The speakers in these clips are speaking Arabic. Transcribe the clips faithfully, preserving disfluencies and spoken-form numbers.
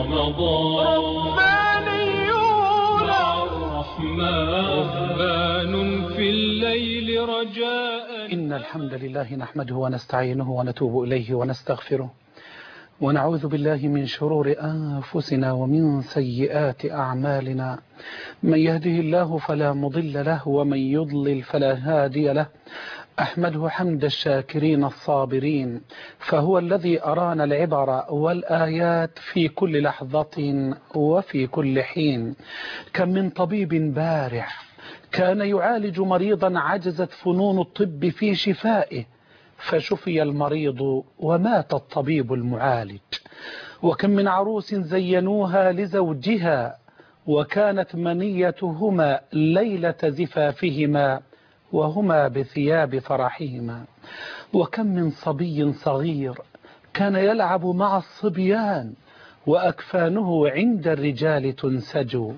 رمضان ربانيون مع الرحمن رهبان في الليل رجاء. إن الحمد لله نحمده ونستعينه ونتوب إليه ونستغفره ونعوذ بالله من شرور أنفسنا ومن سيئات أعمالنا. من يهده الله فلا مضل له ومن يضلل فلا هادي له. أحمده حمد الشاكرين الصابرين، فهو الذي أرانا العبر والآيات في كل لحظة وفي كل حين. كم من طبيب بارع كان يعالج مريضا عجزت فنون الطب في شفائه، فشفي المريض ومات الطبيب المعالج. وكم من عروس زينوها لزوجها وكانت منيتهما ليلة زفافهما وهما بثياب فرحهما. وكم من صبي صغير كان يلعب مع الصبيان وأكفانه عند الرجال تنسج.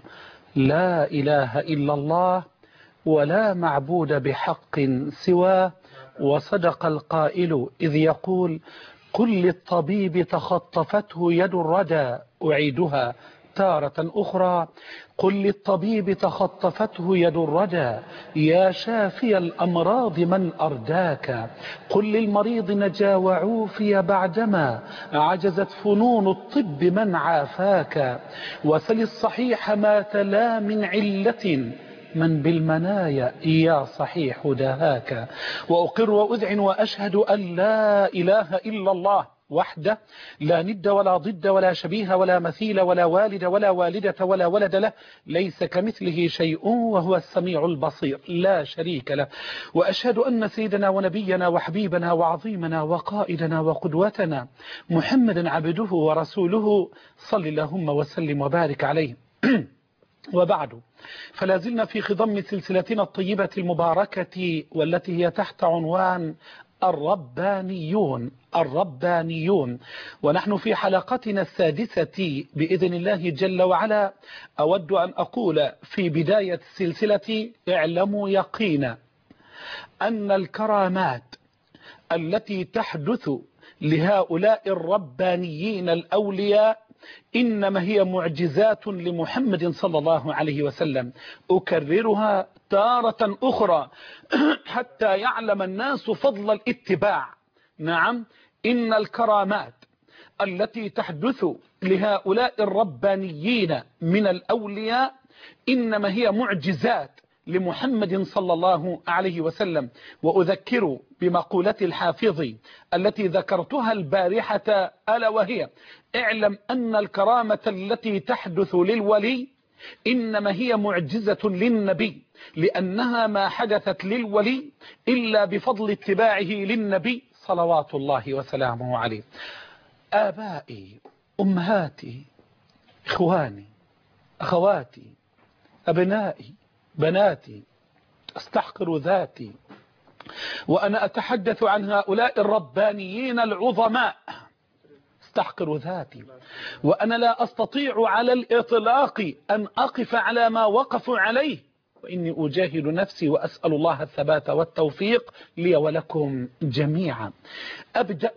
لا إله إلا الله ولا معبود بحق سواه، وصدق القائل إذ يقول قل للطبيب تخطفته يد الردى أعيدها تارة أخرى. قل للطبيب تخطفته يد الردى يا شافي الأمراض من أرداك. قل للمريض نجا وعوفي بعدما عجزت فنون الطب من عافاك. وسل الصحيح ما تلا من علة من بالمنايا يا صحيح دهاك. وأقر وأذعن وأشهد أن لا إله إلا الله وحده لا ند ولا ضد ولا شبيه ولا مثيل ولا والد ولا والدة ولا ولد له، ليس كمثله شيء وهو السميع البصير لا شريك له. وأشهد أن سيدنا ونبينا وحبيبنا وعظيمنا وقائدنا وقدوتنا محمدا عبده ورسوله صل اللهم وسلم وبارك عليه. وبعد، فلا زلنا في خضم سلسلتنا الطيبة المباركة والتي هي تحت عنوان الربانيون الربانيون ونحن في حلقتنا السادسة بإذن الله جل وعلا. أود أن أقول في بداية السلسلة اعلموا يقينا أن الكرامات التي تحدث لهؤلاء الربانيين الأولياء إنما هي معجزات لمحمد صلى الله عليه وسلم. أكررها تارة أخرى حتى يعلم الناس فضل الاتباع. نعم، إن الكرامات التي تحدث لهؤلاء الربانيين من الأولياء إنما هي معجزات لمحمد صلى الله عليه وسلم. وأذكر بمقولة الحافظ التي ذكرتها البارحة، ألا وهي اعلم أن الكرامة التي تحدث للولي إنما هي معجزة للنبي، لأنها ما حدثت للولي إلا بفضل اتباعه للنبي صلوات الله وسلامه عليه. آبائي، أمهاتي، إخواني، أخواتي، أبنائي، بناتي، استحقر ذاتي وأنا أتحدث عن هؤلاء الربانيين العظماء. استحقر ذاتي وأنا لا أستطيع على الإطلاق أن أقف على ما وقفوا عليه، وإني أجاهد نفسي وأسأل الله الثبات والتوفيق لي ولكم جميعا. أبدأ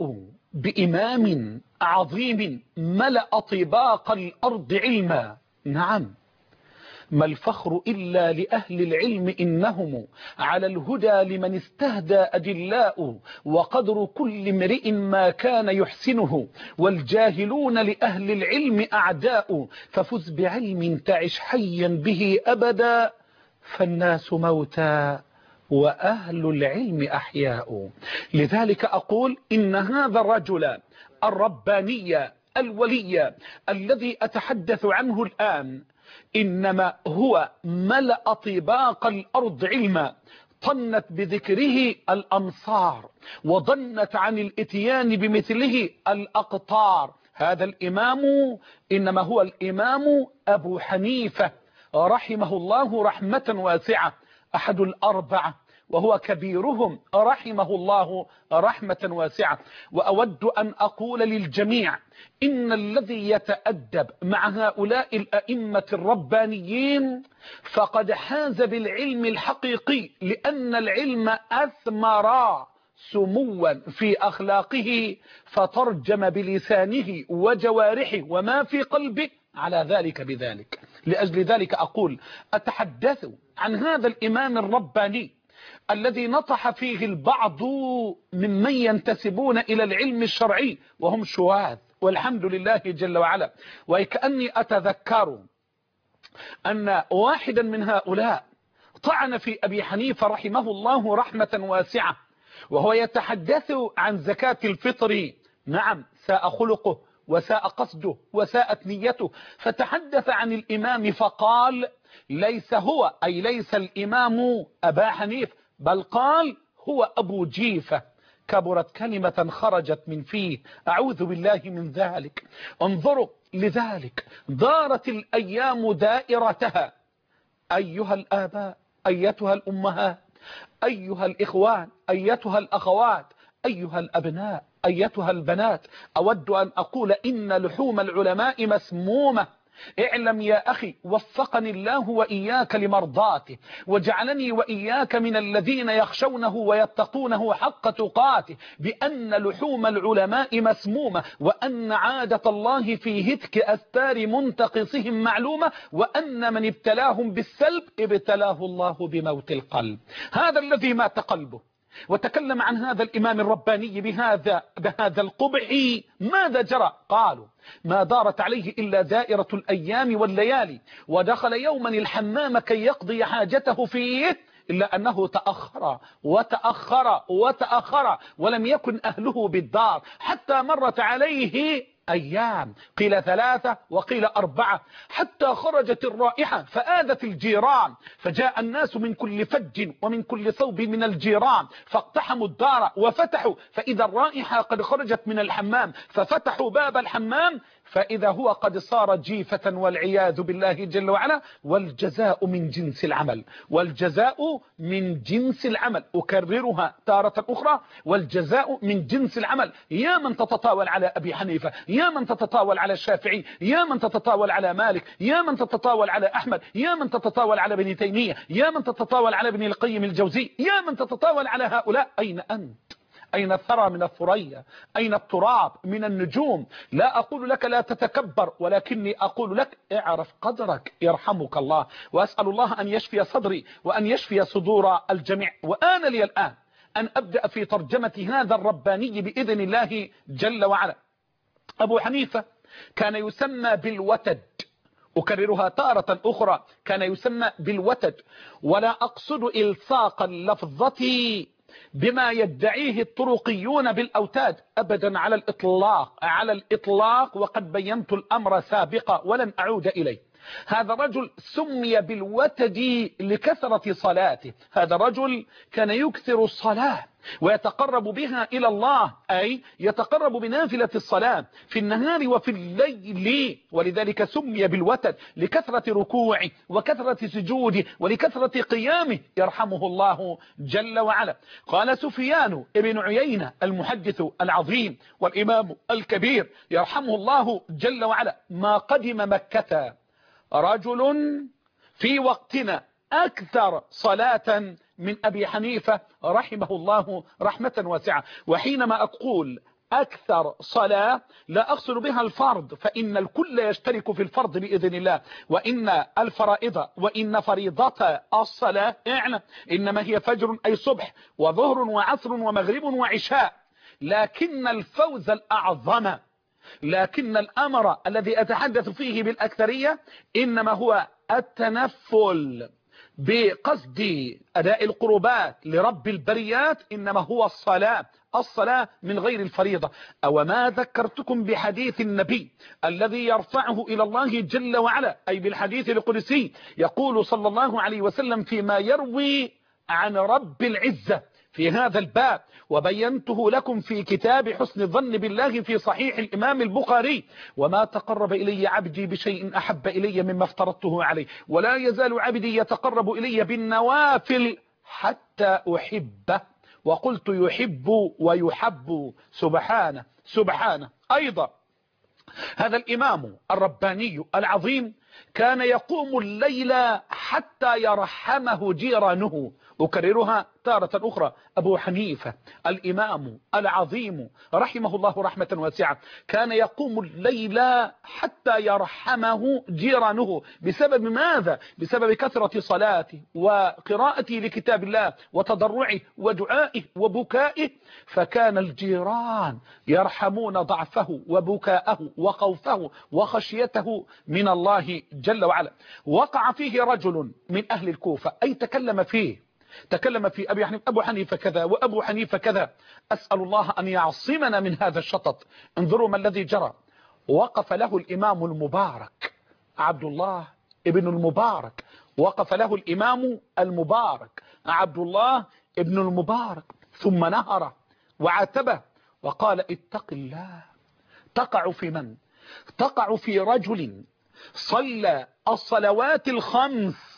بإمام عظيم ملأ طباق الأرض علما. نعم، ما الفخر إلا لأهل العلم إنهم على الهدى لمن استهدى أدلاء. وقدر كل امرئ ما كان يحسنه والجاهلون لأهل العلم أعداء. ففز بعلم تعش حيا به أبدا فالناس موتى وأهل العلم أحياء. لذلك أقول إن هذا الرجل الرباني الولي الذي أتحدث عنه الآن إنما هو ملأ طباق الأرض علما. طنت بذكره الأمصار وضنت عن الاتيان بمثله الأقطار. هذا الإمام إنما هو الإمام أبو حنيفة رحمه الله رحمة واسعة، أحد الأربعة وهو كبيرهم رحمه الله رحمة واسعة. وأود أن أقول للجميع إن الذي يتأدب مع هؤلاء الأئمة الربانيين فقد حاز بالعلم الحقيقي، لأن العلم أثمر سموا في أخلاقه فترجم بلسانه وجوارحه وما في قلبه على ذلك بذلك. لأجل ذلك أقول أتحدث عن هذا الإمام الرباني الذي نطح فيه البعض ممن ينتسبون إلى العلم الشرعي وهم شواذ، والحمد لله جل وعلا. وكأني أتذكر أن واحدا من هؤلاء طعن في أبي حنيفة رحمه الله رحمة واسعة وهو يتحدث عن زكاة الفطر. نعم، ساء خلقه وساء قصده وساءت نيته، فتحدث عن الإمام فقال ليس هو، أي ليس الإمام أبا حنيف، بل قال هو أبو جيفة. كبرت كلمة خرجت من فيه، أعوذ بالله من ذلك. انظروا، لذلك دارت الأيام دائرتها. أيها الآباء، أيتها الأمهات، أيها الإخوان، أيتها الأخوات، أيها الأبناء، أيتها البنات، أود أن أقول إن لحوم العلماء مسمومة. اعلم يا أخي وفقني الله وإياك لمرضاته وجعلني وإياك من الذين يخشونه ويتقونه حق تقاته، بأن لحوم العلماء مسمومة، وأن عادة الله في هتك أستار منتقصهم معلومة، وأن من ابتلاهم بالسلب ابتلاه الله بموت القلب. هذا الذي مات قلبه. وتكلم عن هذا الإمام الرباني بهذا بهذا القبح. ماذا جرى؟ قالوا ما دارت عليه إلا دائرة الأيام والليالي، ودخل يوما الحمام كي يقضي حاجته فيه، إلا أنه تأخر وتأخر وتأخر ولم يكن أهله بالدار، حتى مرت عليه أيام، قيل ثلاثة وقيل أربعة، حتى خرجت الرائحة فآذت الجيران، فجاء الناس من كل فج ومن كل صوب من الجيران فاقتحموا الدار وفتحوا، فإذا الرائحة قد خرجت من الحمام، ففتحوا باب الحمام فإذا هو قد صار جيفة والعياذ بالله جل وعلا. والجزاء من جنس العمل، والجزاء من جنس العمل، أكررها تارة أخرى، والجزاء من جنس العمل. يا من تتطاول على أبي حنيفة، يا من تتطاول على الشافعي، يا من تتطاول على مالك، يا من تتطاول على أحمد، يا من تتطاول على ابن تيمية، يا من تتطاول على ابن القيم الجوزي، يا من تتطاول على هؤلاء، أين أنت؟ أين الثرى من الثريا؟ أين التراب من النجوم؟ لا أقول لك لا تتكبر، ولكني أقول لك اعرف قدرك يرحمك الله. وأسأل الله أن يشفي صدري وأن يشفي صدور الجميع. وآن لي الآن أن أبدأ في ترجمة هذا الرباني بإذن الله جل وعلا. أبو حنيفة كان يسمى بالوتد، أكررها تارة أخرى، كان يسمى بالوتد، ولا أقصد إلصاق اللفظة بما يدعيه الطرقيون بالأوتاد أبدا، على الإطلاق على الإطلاق وقد بينت الأمر سابقا ولن أعود إليه. هذا رجل سمي بالوتد لكثرة صلاته. هذا رجل كان يكثر الصلاة ويتقرب بها إلى الله، أي يتقرب بنافلة الصلاة في النهار وفي الليل، ولذلك سمي بالوتد لكثرة ركوعه وكثرة سجوده ولكثرة قيامه، يرحمه الله جل وعلا. قال سفيان ابن عيينة المحدث العظيم والإمام الكبير يرحمه الله جل وعلا: ما قدم مكة رجل في وقتنا أكثر صلاة من أبي حنيفة رحمه الله رحمة واسعة. وحينما أقول أكثر صلاة لا أقصد بها الفرض، فإن الكل يشترك في الفرض بإذن الله، وإن الفرائض وإن فريضة الصلاة اعلم إنما هي فجر أي صبح وظهر وعصر ومغرب وعشاء، لكن الفوز الأعظم، لكن الأمر الذي أتحدث فيه بالأكثرية إنما هو التنفل بقصد أداء القربات لرب البريات، إنما هو الصلاة، الصلاة من غير الفريضة. أو ما ذكرتكم بحديث النبي الذي يرفعه إلى الله جل وعلا، أي بالحديث القدسي، يقول صلى الله عليه وسلم فيما يروي عن رب العزة في هذا الباب، وبينته لكم في كتاب حسن الظن بالله في صحيح الإمام البخاري: وما تقرب إلي عبدي بشيء أحب إلي مما افترضته عليه، ولا يزال عبدي يتقرب إلي بالنوافل حتى أحبه. وقلت يحب ويحب، سبحانه سبحانه. أيضا هذا الإمام الرباني العظيم كان يقوم الليل حتى يرحمه جيرانه، أكررها تارة أخرى أبو حنيفة الإمام العظيم رحمه الله رحمة واسعة كان يقوم الليل حتى يرحمه جيرانه. بسبب ماذا؟ بسبب كثرة صلاته وقراءته لكتاب الله وتضرعه ودعائه وبكائه، فكان الجيران يرحمون ضعفه وبكاءه وخوفه وخشيته من الله جل وعلا. وقع فيه رجل من أهل الكوفة، أي تكلم فيه تكلم في أبي حنيفة أبو حنيفة كذا وأبو حنيفة كذا. أسأل الله أن يعصمنا من هذا الشطط. انظروا ما الذي جرى. وقف له الإمام المبارك عبد الله ابن المبارك، وقف له الإمام المبارك عبد الله ابن المبارك، ثم نهره وعاتبه وقال اتق الله. تقع في من؟ تقع في رجل صلى الصلوات الخمس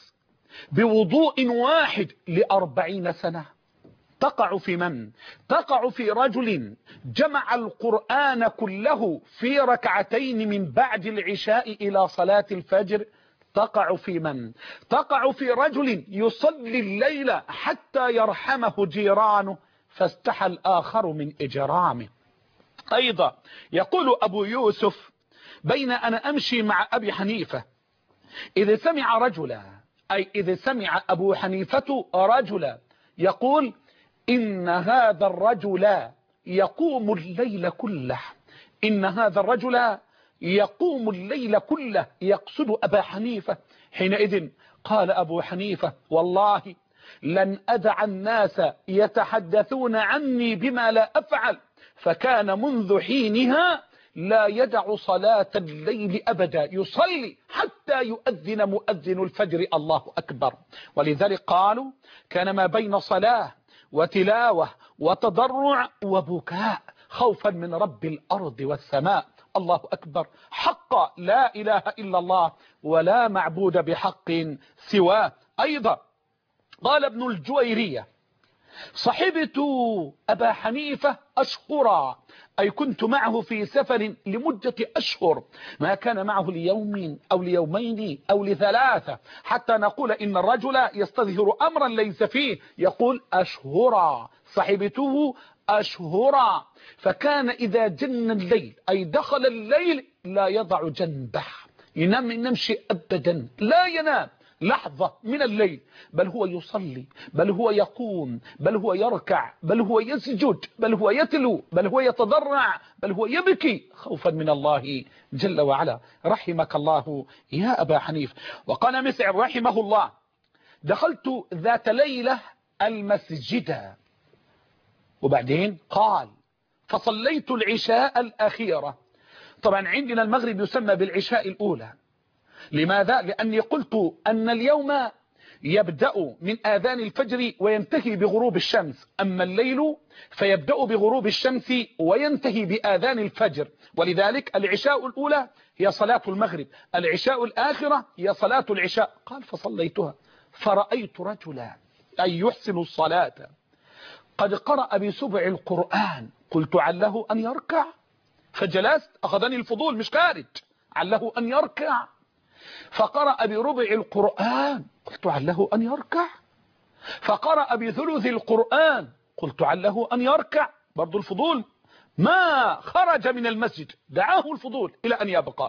بوضوء واحد لأربعين سنة. تقع في من؟ تقع في رجل جمع القرآن كله في ركعتين من بعد العشاء إلى صلاة الفجر. تقع في من؟ تقع في رجل يصلي الليل حتى يرحمه جيرانه فاستحى الآخر من إجرامه. أيضا يقول أبو يوسف بين أنا أمشي مع أبي حنيفة إذا سمع رجلا، أي إذا سمع أبو حنيفة رجلا يقول إن هذا الرجل يقوم الليل كله، إن هذا الرجل يقوم الليل كله، يقصد أبا حنيفة. حينئذ قال أبو حنيفة والله لن أدع الناس يتحدثون عني بما لا أفعل. فكان منذ حينها لا يدع صلاة الليل أبدا، يصلي حتى يؤذن مؤذن الفجر الله أكبر. ولذلك قالوا كان ما بين صلاة وتلاوة وتضرع وبكاء خوفا من رب الأرض والسماء. الله أكبر. حق لا إله إلا الله ولا معبود بحق سواه. أيضا قال ابن الجويرية صحبت أبا حنيفة أشهرا، أي كنت معه في سفر لمدة أشهر، ما كان معه ليوم أو ليومين أو لثلاثة، حتى نقول إن الرجل يستظهر أمرا ليس فيه، يقول أشهرا، صحبته أشهرا. فكان إذا جن الليل أي دخل الليل لا يضع جنبه، ينام ينمشي أبدا، لا ينام لحظة من الليل، بل هو يصلي، بل هو يقوم، بل هو يركع، بل هو يسجد، بل هو يتلو، بل هو يتضرع، بل هو يبكي خوفا من الله جل وعلا. رحمك الله يا أبا حنيف. وقال مسعر رحمه الله دخلت ذات ليلة المسجد، وبعدين قال فصليت العشاء الأخيرة. طبعا عندنا المغرب يسمى بالعشاء الأولى. لماذا؟ لأني قلت أن اليوم يبدأ من آذان الفجر وينتهي بغروب الشمس، أما الليل فيبدأ بغروب الشمس وينتهي بآذان الفجر. ولذلك العشاء الأولى هي صلاة المغرب، العشاء الآخرة هي صلاة العشاء. قال فصليتها فرأيت رجلا أي يحسن الصلاة قد قرأ بسبع القرآن، قلت عله أن يركع، فجلست أخذني الفضول مش خارج، عله أن يركع، فقرأ بربع القرآن، قلت عله أن يركع، فقرأ بثلث القرآن، قلت عله أن يركع، برضو الفضول ما خرج من المسجد، دعاه الفضول إلى أن يبقى،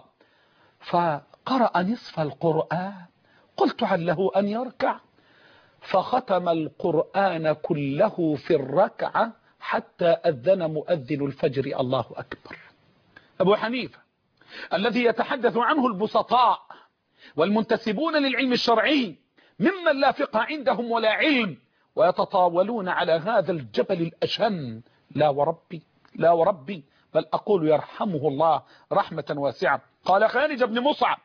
فقرأ نصف القرآن، قلت عله أن يركع، فختم القرآن كله في الركعة حتى أذن مؤذن الفجر الله أكبر. أبو حنيفة الذي يتحدث عنه البسطاء والمنتسبون للعلم الشرعي ممن لا فقه عندهم ولا علم، ويتطاولون على هذا الجبل الأشم، لا وربي لا وربي، بل أقول يرحمه الله رحمة واسعة. قال خالد بن مصعب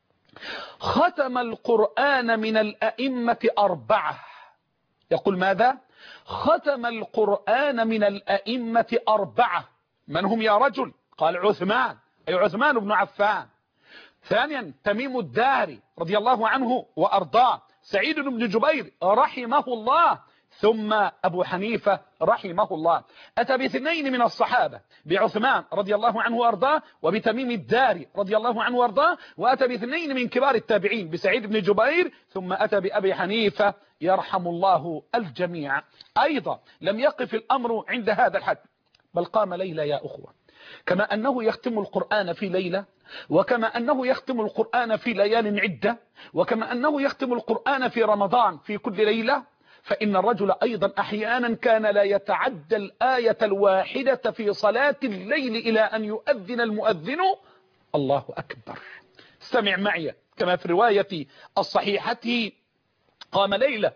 ختم القرآن من الأئمة أربعة. يقول ماذا؟ ختم القرآن من الأئمة أربعة. من هم يا رجل؟ قال عثمان، أي عثمان بن عفان. ثانيا تميم الداري رضي الله عنه وأرضاه، سعيد بن جبير رحمه الله، ثم أبو حنيفة رحمه الله. أتى باثنين من الصحابة، بعثمان رضي الله عنه وأرضاه وبتميم الداري رضي الله عنه وأرضاه، وأتى باثنين من كبار التابعين، بسعيد بن جبير، ثم أتى بأبي حنيفة يرحم الله الجميع. أيضا لم يقف الأمر عند هذا الحد، بل قام ليلى يا أخوة، كما أنه يختم القرآن في ليلة، وكما أنه يختم القرآن في ليال عدة، وكما أنه يختم القرآن في رمضان في كل ليلة، فإن الرجل أيضا أحيانا كان لا يتعدى الآية الواحدة في صلاة الليل إلى أن يؤذن المؤذن الله أكبر. استمع معي كما في رواية الصحيحة، قام ليلة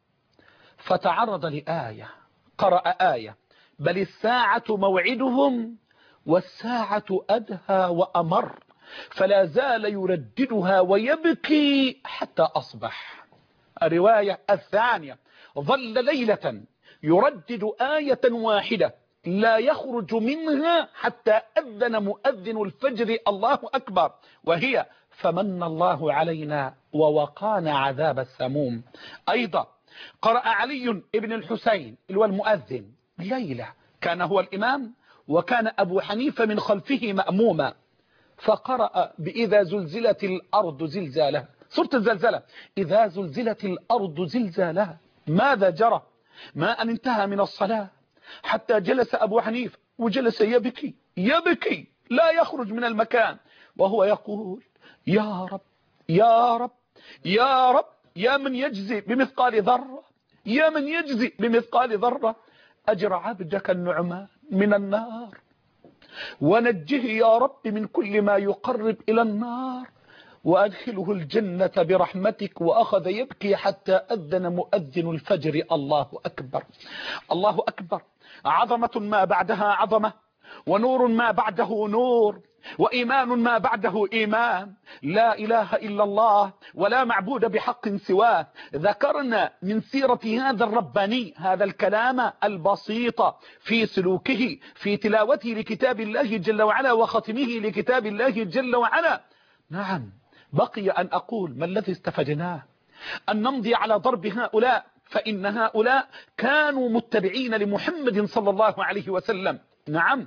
فتعرض لآية، قرأ آية: بل الساعة موعدهم والساعة أدهى وأمر، فلا زال يرددها ويبكي حتى أصبح. الرواية الثانية: ظل ليلة يردد آية واحدة لا يخرج منها حتى أذن مؤذن الفجر الله أكبر، وهي: فمن الله علينا ووقانا عذاب السموم. أيضا قرأ علي ابن الحسين اللي هو المؤذن ليلة، كان هو الإمام وكان أبو حنيفة من خلفه مأموما، فقرأ بإذا زلزلت الأرض زلزالها، سورة الزلزلة: إذا زلزلت الأرض زلزالها. ماذا جرى؟ ما أن انتهى من الصلاة حتى جلس أبو حنيفة وجلس يبكي يبكي لا يخرج من المكان، وهو يقول: يا رب يا رب يا رب، يا من يجزي بمثقال ذرة، يا من يجزي بمثقال ذرة، أجر عبدك النعمان من النار ونجه يا رب من كل ما يقرب إلى النار وأدخله الجنة برحمتك. وأخذ يبكي حتى أذن مؤذن الفجر الله أكبر. الله أكبر. عظمة ما بعدها عظمة، ونور ما بعده نور، وإيمان ما بعده إيمان. لا إله إلا الله ولا معبود بحق سواه. ذكرنا من سيرة هذا الرباني هذا الكلام البسيط في سلوكه في تلاوته لكتاب الله جل وعلا وختمه لكتاب الله جل وعلا. نعم، بقي أن أقول ما الذي استفدناه؟ أن نمضي على ضرب هؤلاء، فإن هؤلاء كانوا متبعين لمحمد صلى الله عليه وسلم. نعم،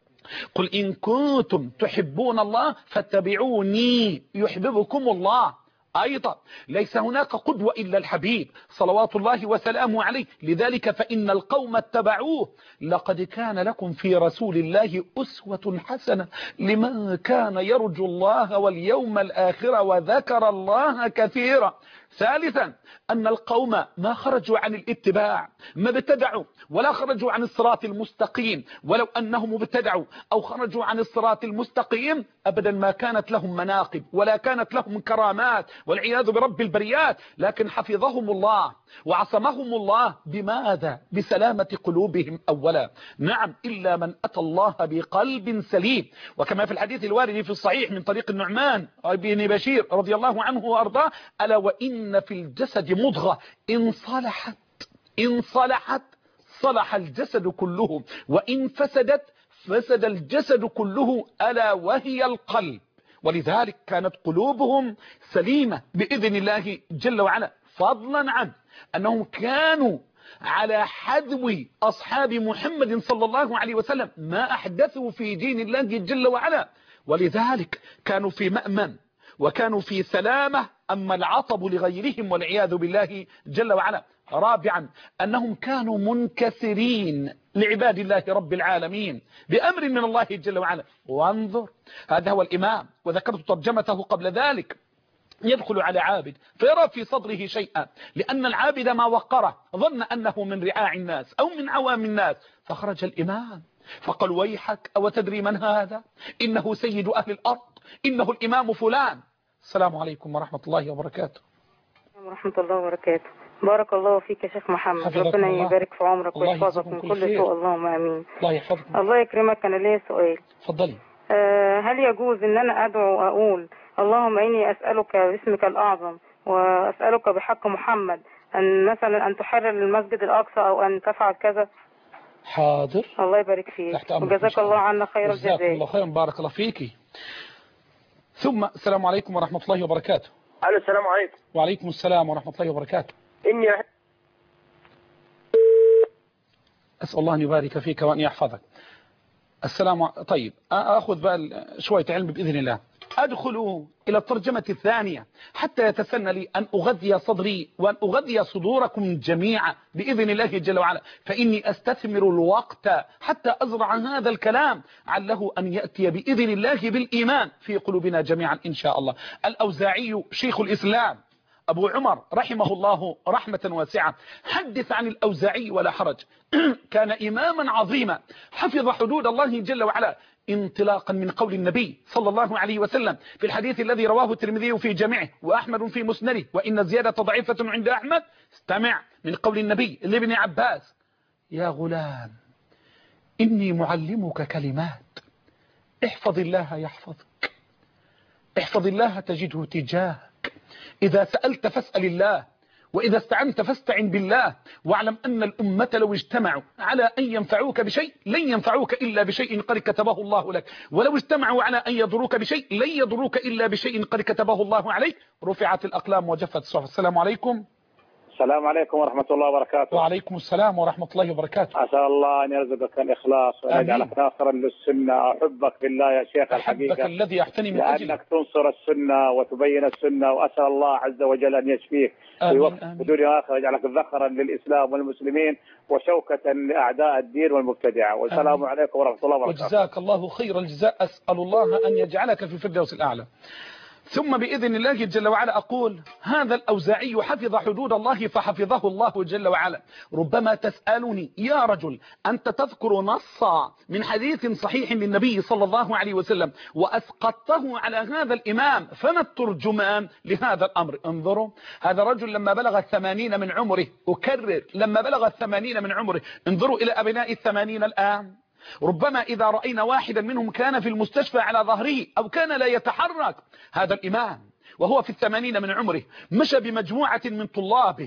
قل إن كنتم تحبون الله فاتبعوني يحببكم الله. أيضا ليس هناك قدوة إلا الحبيب صلوات الله وسلامه عليه، لذلك فإن القوم اتبعوه. لقد كان لكم في رسول الله أسوة حسنة لمن كان يرجو الله واليوم الآخر وذكر الله كثيرا. ثالثا أن القوم ما خرجوا عن الاتباع، ما ابتدعوا ولا خرجوا عن الصراط المستقيم، ولو أنهم ابتدعوا أو خرجوا عن الصراط المستقيم أبدا ما كانت لهم مناقب ولا كانت لهم كرامات والعياذ برب البريات، لكن حفظهم الله وعصمهم الله. بماذا؟ بسلامة قلوبهم أولا. نعم، إلا من أتى الله بقلب سليم، وكما في الحديث الوارد في الصحيح من طريق النعمان بن بشير رضي الله عنه وأرضاه: ألا وإن في الجسد مضغة إن صلحت إن صلحت صلح الجسد كله، وإن فسدت فسد الجسد كله، ألا وهي القلب. ولذلك كانت قلوبهم سليمة بإذن الله جل وعلا، فضلا عن أنهم كانوا على حذو أصحاب محمد صلى الله عليه وسلم ما أحدثوا في دين الله جل وعلا، ولذلك كانوا في مأمن وكانوا في سلامة. أما العطب لغيرهم والعياذ بالله جل وعلا. رابعا أنهم كانوا منكسرين لعباد الله رب العالمين بأمر من الله جل وعلا. وانظر، هذا هو الإمام، وذكرت ترجمته قبل ذلك. يدخل على عابد فيرى في صدره شيئا، لأن العابد ما وقره، ظن أنه من رعاع الناس أو من عوام الناس، فخرج الإمام فقال: ويحك، أو تدري من هذا؟ إنه سيد أهل الأرض، إنه الإمام فلان. السلام عليكم ورحمة الله وبركاته. ورحمة الله وبركاته. بارك الله فيك يا شيخ محمد، ربنا يبارك في عمرك ويحفظك من كل سوء، اللهم امين. الله يحفظك. الله يكرمك. انا ليا سؤال. اتفضلي. أه هل يجوز ان انا ادعو واقول: اللهم اني اسالك باسمك الاعظم واسالك بحق محمد ان مثلا ان تحرر المسجد الاقصى او ان تفعل كذا؟ حاضر. الله يبارك فيك وجزاك الله عنا خير الجزاء. جزاك الله خيرا، بارك الله فيكي. ثم السلام عليكم ورحمة الله وبركاته. الو السلام عليكم. وعليكم السلام ورحمة الله وبركاته. إني أسأل الله أن يبارك فيك وأن يحفظك. السلام. طيب أخذ بقى شوية علم بإذن الله. أدخل إلى الترجمة الثانية حتى يتسنى لي أن أغذي صدري وأن أغذي صدوركم جميعا بإذن الله جل وعلا، فإني أستثمر الوقت حتى أزرع هذا الكلام عله أن يأتي بإذن الله بالإيمان في قلوبنا جميعا إن شاء الله. الأوزاعي شيخ الإسلام أبو عمر رحمه الله رحمة واسعة حدث عن الأوزاعي ولا حرج. كان إماما عظيما حفظ حدود الله جل وعلا انطلاقا من قول النبي صلى الله عليه وسلم في الحديث الذي رواه الترمذي في جامعه وأحمد في مسنده وإن زيادة ضعيفة عند أحمد. استمع من قول النبي لابن عباس: يا غلام إني معلمك كلمات، احفظ الله يحفظك، احفظ الله تجده تجاهك، إذا سألت فاسأل الله، وإذا استعنت فاستعن بالله، واعلم أن الأمة لو اجتمعوا على أن ينفعوك بشيء لن ينفعوك إلا بشيء قد كتبه الله لك، ولو اجتمعوا على أن يضروك بشيء لن يضروك إلا بشيء قد كتبه الله عليك. رفعت الأقلام وجفت الصحف. السلام عليكم. السلام عليكم ورحمة الله وبركاته. وعليكم السلام ورحمة الله وبركاته. أسأل الله أن يرزقك الإخلاص وأن يجعلك ناصرا للسنة. أحبك بالله يا شيخ الحقيقة، أحبك الذي يحتني من أجلك، لأنك تنصر السنة وتبين السنة، وأسأل الله عز وجل أن يشفيك ويوفقك بدنيا آخر، يجعلك ذخرا للإسلام والمسلمين وشوكة لأعداء الدين والمبتدعة. والسلام عليكم ورحمة الله وبركاته. وجزاك الله خير الجزاء. أسأل الله أن يجعلك في الفردوس الأعلى. ثم بإذن الله جل وعلا أقول: هذا الأوزاعي حفظ حدود الله فحفظه الله جل وعلا. ربما تسألني: يا رجل أنت تذكر نصا من حديث صحيح للنبي صلى الله عليه وسلم وأسقطته على هذا الإمام، فما الترجمان لهذا الأمر؟ انظروا، هذا رجل لما بلغ الثمانين من عمره، أكرر لما بلغ الثمانين من عمره، انظروا إلى أبناء الثمانين الآن، ربما إذا رأينا واحدا منهم كان في المستشفى على ظهره أو كان لا يتحرك. هذا الإمام وهو في الثمانين من عمره مشى بمجموعة من طلابه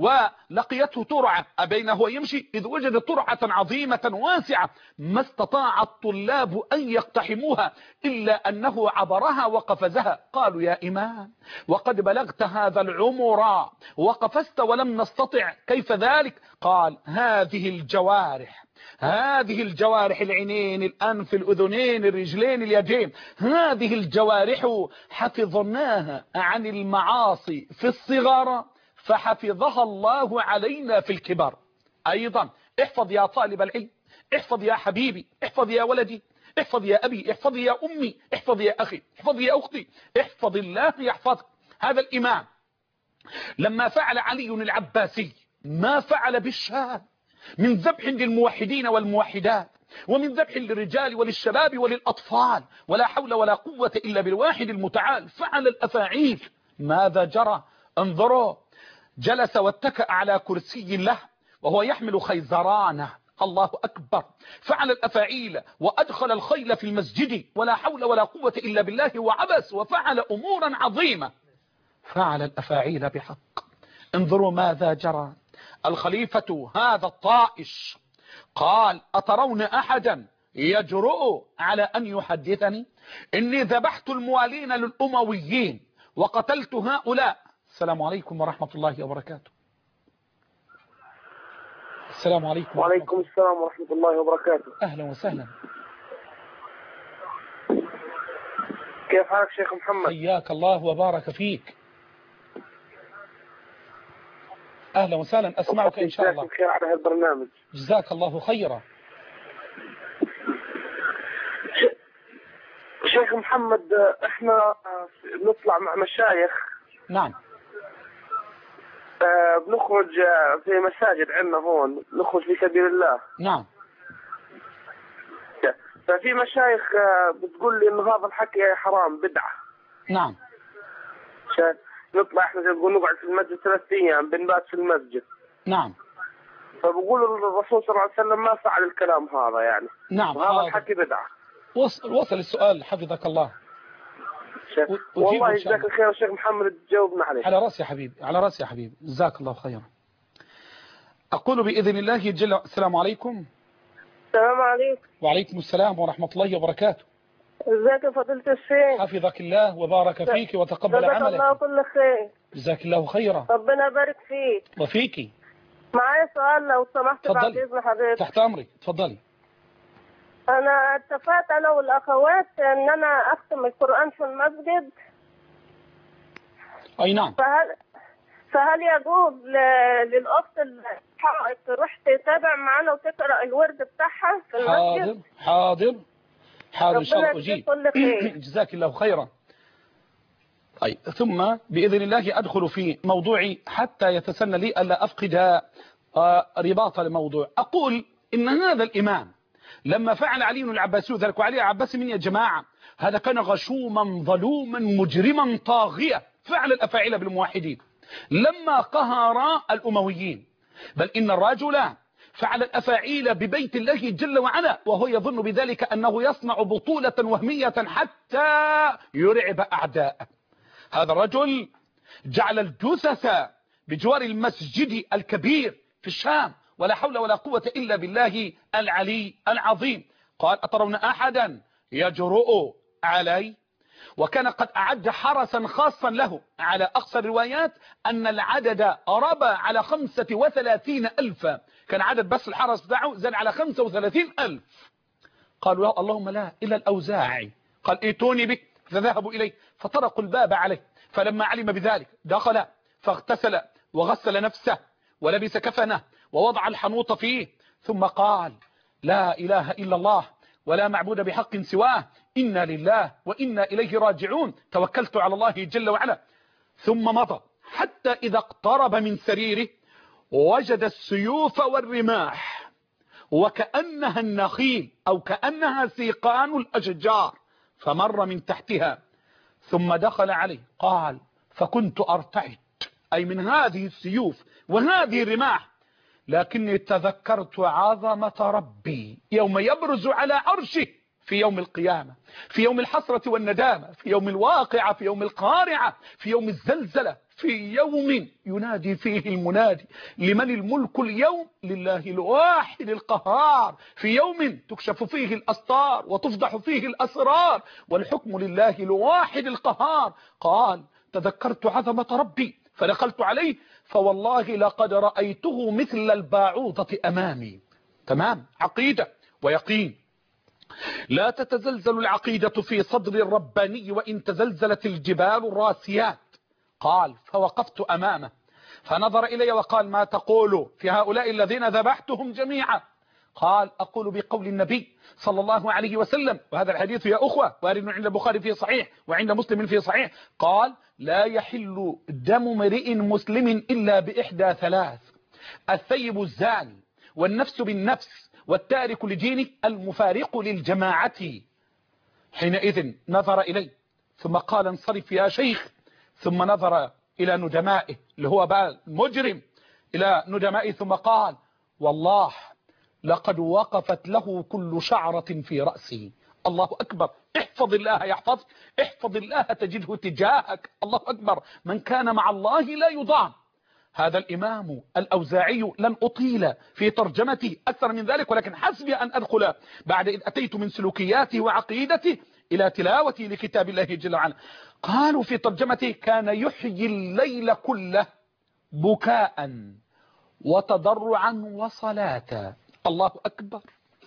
ولقيته ترعة أبينه ويمشي، إذ وجد ترعة عظيمة واسعة ما استطاع الطلاب أن يقتحموها إلا أنه عبرها وقفزها. قالوا: يا إمام وقد بلغت هذا العمر وقفزت ولم نستطع، كيف ذلك؟ قال: هذه الجوارح، هذه الجوارح، العينين، الأنف، الأذنين، الرجلين، اليدين، هذه الجوارح حفظناها عن المعاصي في الصغر فحفظها الله علينا في الكبر. أيضا احفظ يا طالب العلم، احفظ يا حبيبي، احفظ يا ولدي، احفظ يا أبي، احفظ يا أمي، احفظ يا أخي، احفظ يا أختي، احفظ الله يحفظك. هذا الإمام لما فعل علي العباسي ما فعل بالشام من ذبح للموحدين والموحدات، ومن ذبح للرجال وللشباب وللأطفال، ولا حول ولا قوة إلا بالواحد المتعال، فعل الأفاعيل. ماذا جرى؟ انظروا، جلس واتكأ على كرسي له وهو يحمل خيزرانه، الله أكبر، فعل الأفاعيل وأدخل الخيل في المسجد، ولا حول ولا قوة إلا بالله، وعبس وفعل أمورا عظيمة، فعل الأفاعيل بحق. انظروا ماذا جرى. الخليفة هذا الطائش قال: أترون أحدا يجرؤ على أن يحدثني؟ إني ذبحت الموالين للأمويين وقتلت هؤلاء. السلام عليكم ورحمة الله وبركاته. السلام عليكم. وعليكم السلام ورحمة الله وبركاته. أهلا وسهلا. كيف حالك شيخ محمد؟ حياك الله وبارك فيك. أهلا وسهلا، أسمعك إن شاء الله. جزاك خير على هذا البرنامج. جزاك الله خيرا. شيخ محمد، احنا نطلع مع مشايخ. نعم. بنخرج في مساجد عندنا هون، نخرج في سبيل الله. نعم. ففي مشايخ بتقول لي إن هذا الحكي حرام، بدعة. نعم. نطلع احنا زي بنقول نقعد في المسجد ثلاث ايام، بنبات في المسجد. نعم. فبقول الرسول صلى الله عليه وسلم ما فعل الكلام هذا يعني. نعم. وهذا الحكي بدعة. وصل وصل السؤال حفظك الله. والله يجزاك الخير شيخ محمد، تجاوبنا عليه. على راسي يا حبيبي، على راسي يا حبيبي، جزاك الله خيرا. أقول بإذن الله جل. السلام عليكم. السلام عليكم. وعليكم السلام ورحمة الله وبركاته. ازيك يا فضيلة الشيخ؟ حفظك الله وبارك فيك وتقبل عملك. جزاك الله كل خير. جزاك الله خيرا. ربنا يبارك فيك. وفيكي. معايا سؤال لو سمحت بعد إذن حضرتك. تحت أمري، تفضلي. أنا اتفقت أنا والأخوات إن أنا أختم القرآن في المسجد. أي نعم. فهل فهل يجوز للأخت الحائض تروح تتابع معانا وتقرأ الورد بتاعها في المسجد؟ حاضر حاضر حاضر إن شاء الله ربنا أجيب. يجزيك كل خير. جزاك الله خيرا. أي ثم بإذن الله أدخل في موضوعي حتى يتسنى لي ألا أفقد رباط الموضوع. أقول إن هذا الإمام لما فعل علي بن العباس ذلك، وعلي العباس من يا جماعة هذا كان غشوما ظلوما مجرما طاغيا فعل الأفاعيل بالموحدين لما قهر الأمويين، بل إن الرجل فعل الأفاعيل ببيت الله جل وعلا وهو يظن بذلك أنه يصنع بطولة وهمية حتى يرعب أعداءه. هذا الرجل جعل الجثث بجوار المسجد الكبير في الشام، ولا حول ولا قوة إلا بالله العلي العظيم. قال أترون أحدا يجرؤ علي؟ وكان قد أعد حرسا خاصا له، على أقصى الروايات أن العدد ربى على خمسة وثلاثين ألفا، كان عدد بس الحرس بتاعه زاد على خمسة وثلاثين ألف. قالوا اللهم لا إلا الأوزاعي. قال ائتوني بك، فذهبوا إليه فطرقوا الباب عليه، فلما علم بذلك دخل فاغتسل وغسل نفسه ولبس كفنه ووضع الحنوط فيه، ثم قال لا إله إلا الله ولا معبود بحق سواه، إنا لله وإنا إليه راجعون، توكلت على الله جل وعلا. ثم مضى حتى إذا اقترب من سريره وجد السيوف والرماح وكأنها النخيل أو كأنها سيقان الأشجار، فمر من تحتها ثم دخل عليه. قال فكنت أرتعد أي من هذه السيوف وهذه الرماح، لكني تذكرت عظمة ربي يوم يبرز على عرشه في يوم القيامة، في يوم الحسرة والندامة، في يوم الواقعة، في يوم القارعة، في يوم الزلزلة، في يوم ينادي فيه المنادي لمن الملك اليوم؟ لله الواحد القهار، في يوم تكشف فيه الأستار وتفضح فيه الأسرار والحكم لله الواحد القهار. قال تذكرت عظمة ربي فدخلت عليه فوالله لقد رأيته مثل الباعوضة أمامي. تمام، عقيدة ويقين. لا تتزلزل العقيدة في صدر الرباني وإن تزلزلت الجبال الراسيات. قال فوقفت أمامه فنظر إلي وقال ما تقول في هؤلاء الذين ذبحتهم جميعا؟ قال أقول بقول النبي صلى الله عليه وسلم، وهذا الحديث يا أخوة وارد عند البخاري في صحيح وعند مسلم في صحيح، قال لا يحل دم امرئ مسلم إلا بإحدى ثلاث: الثيب الزاني والنفس بالنفس والتارك لدينه المفارق للجماعة. حينئذ نظر إلي ثم قال انصرف يا شيخ، ثم نظر إلى ندمائه اللي هو بقى المجرم إلى ندمائه ثم قال والله لقد وقفت له كل شعرة في رأسه. الله أكبر. احفظ الله يحفظك، احفظ الله تجده تجاهك. الله أكبر. من كان مع الله لا يضام. هذا الإمام الأوزاعي لن أطيل في ترجمتي أكثر من ذلك، ولكن حسبي أن أدخل بعد إذ أتيت من سلوكياته وعقيدته إلى تلاوتي لكتاب الله جل وعلا. قالوا في ترجمته كان يحيي الليل كله بكاء وتضرعا وصلاة. الله أكبر.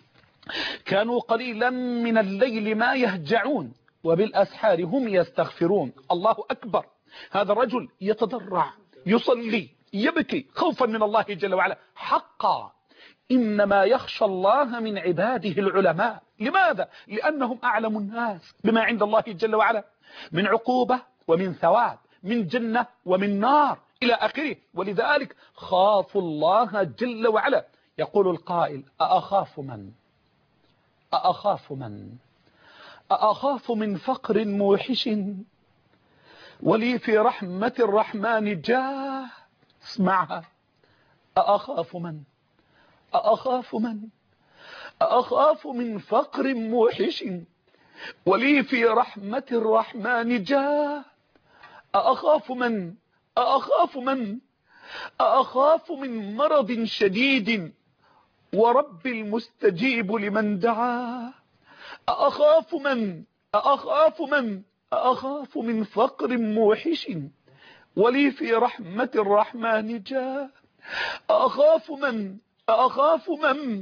كانوا قليلا من الليل ما يهجعون وبالأسحار هم يستغفرون. الله أكبر. هذا الرجل يتضرع يصلي يبكي خوفا من الله جل وعلا. حقا إنما يخشى الله من عباده العلماء. لماذا؟ لأنهم أعلم الناس بما عند الله جل وعلا من عقوبة ومن ثواب، من جنة ومن نار إلى آخره. ولذلك خافوا الله جل وعلا. يقول القائل أأخاف من أأخاف من أأخاف من فقر موحش ولي في رحمة الرحمن جاه. اسمعها. أأخاف من أأخاف من أأخاف من فقر موحش ولي في رحمة الرحمن جاه. أأخاف من أأخاف من أأخاف من مرض شديد ورب المستجيب لمن دعاه. أأخاف من أأخاف من أأخاف من فقر موحش ولي في رحمة الرحمن جاه. أأخاف من أأخاف من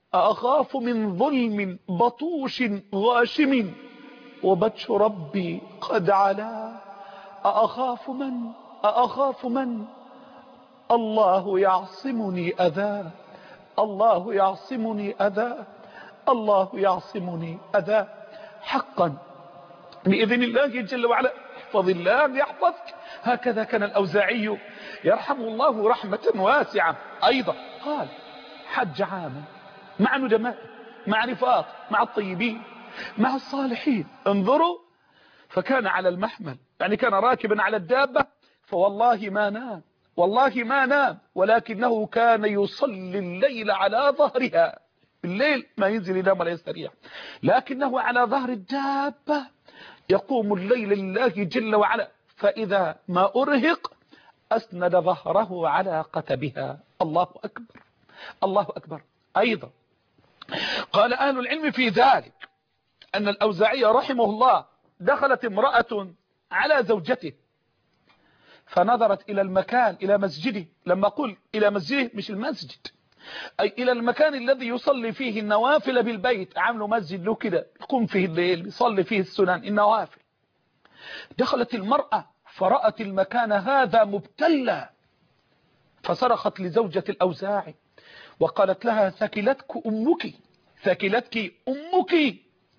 أخاف من ظلم بطوش غاشم وبطش ربي قد علا. أخاف من أخاف من الله يعصمني أذى، الله يعصمني أذى، الله يعصمني أذى. حقا بإذن الله جل وعلا احفظ الله يحفظك. هكذا كان الأوزاعي يرحمه الله رحمة واسعة. أيضا قال حج عاما مع ندماء، مع رفاق، مع الطيبين، مع الصالحين. انظروا، فكان على المحمل، يعني كان راكبا على الدابة، فوالله ما نام، والله ما نام، ولكنه كان يصلي الليل على ظهرها. الليل ما ينزل ينام ولا يستريح، لكنه على ظهر الدابة يقوم الليل لله جل وعلا، فإذا ما أرهق أسند ظهره على قتبها. الله أكبر، الله أكبر. أيضا قال أهل العلم في ذلك أن الأوزاعي رحمه الله دخلت امرأة على زوجته فنظرت إلى المكان، إلى مسجده. لما أقول إلى مسجده مش المسجد، أي إلى المكان الذي يصلي فيه النوافل بالبيت. عملوا مسجد له كده يقوم فيه الليل يصلي فيه السنن النوافل. دخلت المرأة فرأت المكان هذا مبتلى، فصرخت لزوجة الأوزاعي وقالت لها ثكلتك أمك، ثكلتك أمك،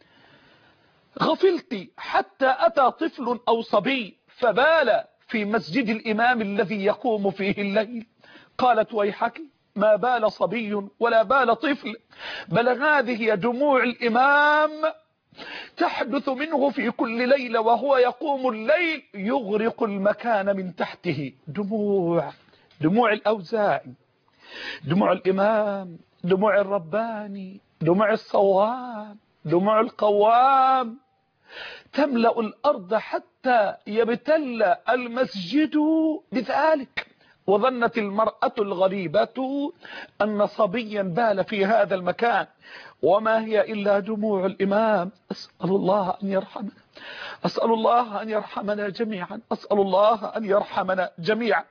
غفلت حتى أتى طفل أو صبي فبال في مسجد الإمام الذي يقوم فيه الليل. قالت ويحك، ما بال صبي ولا بال طفل، بل هذه دموع الإمام تحدث منه في كل ليلة وهو يقوم الليل يغرق المكان من تحته. دموع، دموع الأوزاعي، دموع الإمام، دموع الرباني، دموع الصوام، دموع القوام تملأ الأرض حتى يبتل المسجد بذلك. وظنت المرأة الغريبة أن صبيا بال في هذا المكان، وما هي إلا دموع الإمام. أسأل الله أن يرحمنا، أسأل الله أن يرحمنا جميعا، أسأل الله أن يرحمنا جميعا.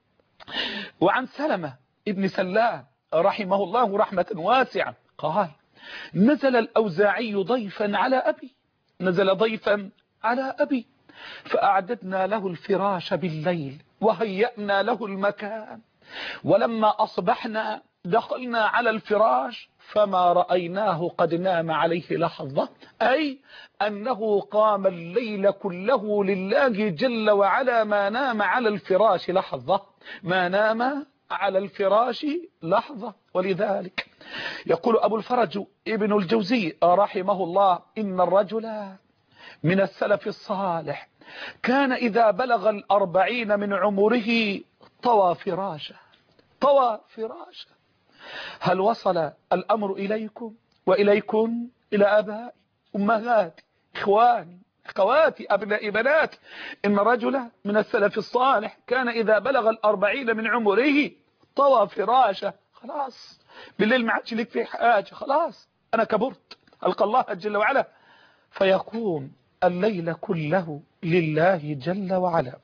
وعن سلمة ابن سلام رحمه الله رحمة واسعة قال نزل الأوزاعي ضيفا على أبي، نزل ضيفا على أبي فأعددنا له الفراش بالليل وهيأنا له المكان، ولما أصبحنا دخلنا على الفراش فما رأيناه قد نام عليه لحظة، أي أنه قام الليل كله لله جل وعلا، ما نام على الفراش لحظة، ما نام على الفراش لحظة. ولذلك يقول أبو الفرج ابن الجوزي رحمه الله إن الرجل من السلف الصالح كان إذا بلغ الأربعين من عمره طوى فراشه، طوى فراشه. هل وصل الأمر إليكم وإليكم إلى آبائي أمهاتي إخواني أخواتي أبناء بناتي؟ إن رجل من السلف الصالح كان إذا بلغ الأربعين من عمره طوى فراشه. خلاص بالليل ما عادش لك في حاجة، خلاص أنا كبرت، ألقى الله جل وعلا، فيقوم الليل كله لله جل وعلا.